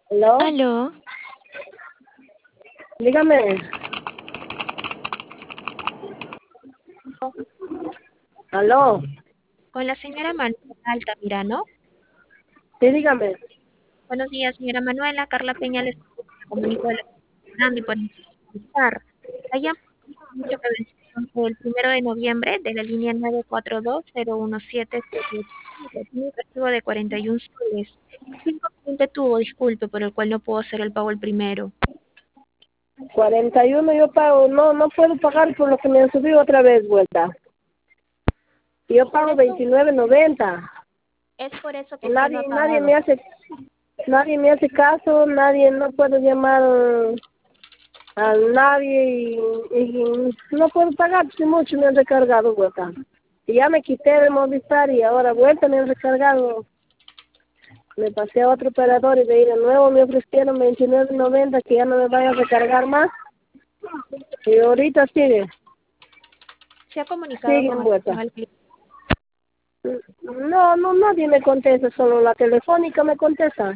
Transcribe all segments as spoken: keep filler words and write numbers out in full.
¿Aló? Aló, Dígame. ¿Aló? con la señora Manuela Altamirano. Sí, dígame. Buenos días, señora Manuela. Carla Peña les comunico de la Fernando y por estar. La llamo mucho que venció el primero de noviembre de la línea nueve cuatro dos cero uno siete siete. Tiene un recibo de cuarenta y uno soles. ¿Qué inconveniente tuvo, disculpe, por el cual no puedo hacer el pago el primero? cuarenta y uno yo pago. No, no puedo pagar por lo que me han subido otra vez vuelta. Yo Por pago eso, veintinueve noventa. es por eso que usted no ha Nadie, nadie pagado. me hace, nadie me hace caso, nadie, no puedo llamar a nadie y, y no puedo pagar, si mucho me han recargado vuelta. Y ya me quité de Movistar y ahora vuelta me han recargado. Me pasé a otro operador y de ahí de nuevo me ofrecieron veintinueve noventa que ya no me vaya a recargar más. Y ahorita sigue, ¿Se ha comunicado sigue con envuelta. atención al cliente? No, no, nadie me contesta, solo la telefónica me contesta.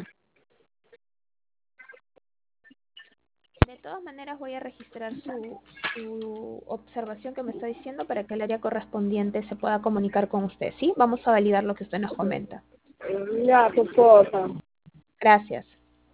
De todas maneras, voy a registrar su, su observación que me está diciendo para que el área correspondiente se pueda comunicar con usted, ¿sí? Vamos a validar lo que usted nos comenta. Ya, tu cosa. Gracias.